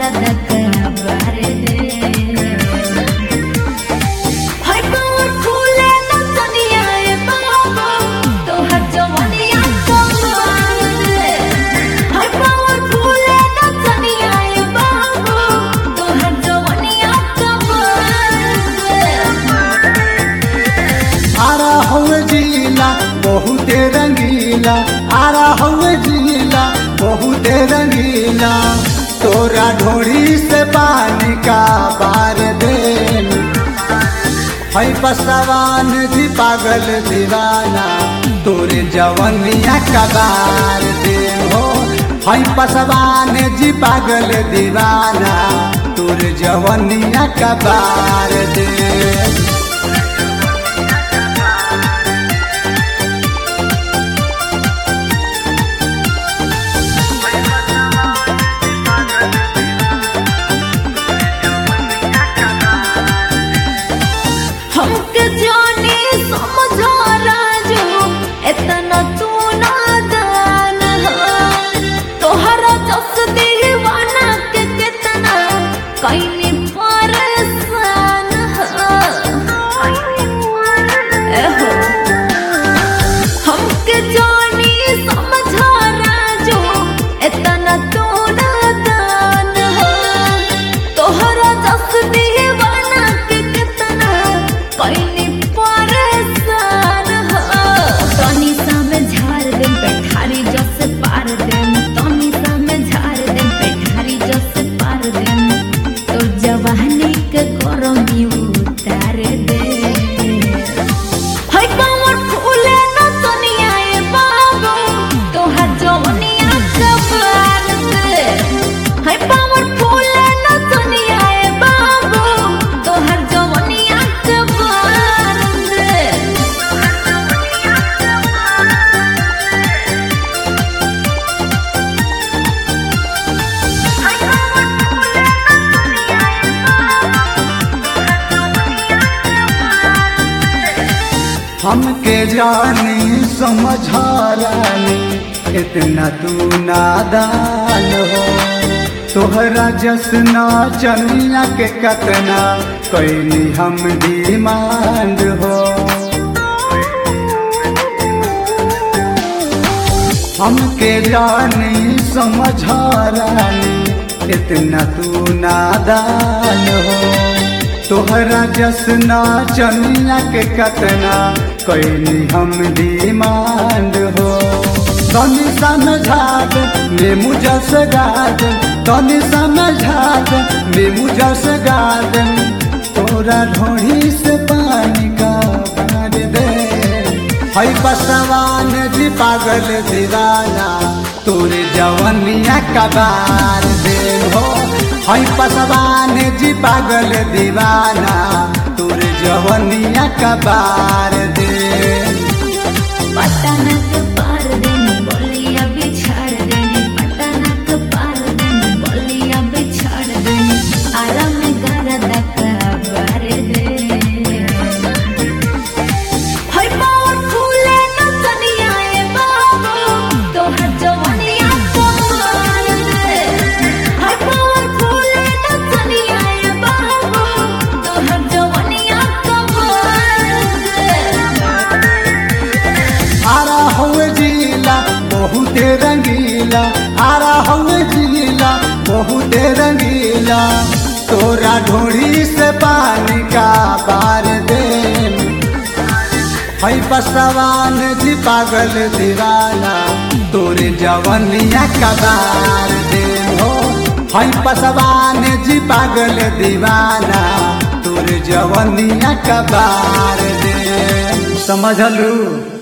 गरदक बार दे बहुत रंगीला आरा हुए जिला बहुत रंगीला तोरा ढोरी से पानी का बार दे है पसवान जी पागल दीवाना तोरे जवनिया का बार दे हो है पसवान जी पागल दीवाना तोरे जवनिया का बार दे इतना तू नादान तोहरा जस दीवाना के कितना कहीं परेशान हमके जानी समझा राजू इतना तू नादान तोहरा जस दीवाना के कितना कहीं हमके जानी समझारानी इतना तू नादान हो तोहरा जसना चनिया के कतना कैनी हम डिमांड हो हमके जानी समझारानी इतना तू नादान हो तोहरा जसना चनिया के कतना कैनी हम डिमांड हो तनी समझा दे मुझे से गार्डन तनी समझा दे मुझे से गार्डन तोरा ढोही से पानी का बार दे है पसवान जी पागल दीवाना तोरे जवनिया का बार दे हो है पसवान जी पागल दीवाना तोरे जवनिया का बार दे पटना के पार देनी बोलिया बिछाड़ देनी पटना के पार देनी बोलिया बिछाड़ देनी आराम गरदक बार दे है पावर फूले न तनिया बाबू तोहर जवनिया का बार दे है पावर फूले न तनिया बाबू तोहर जवनिया का बार दे आरा हुए जिला बहुत रंगीला आरा हुए जिला बहुत रंगीला तोरा ढोरी से पानी का बार दे है पसवान जी पागल दीवाना तोरे जवनिया का बार दे हो है पसवान जी पागल दीवाना तोरे जवनिया का बार दे समझलू।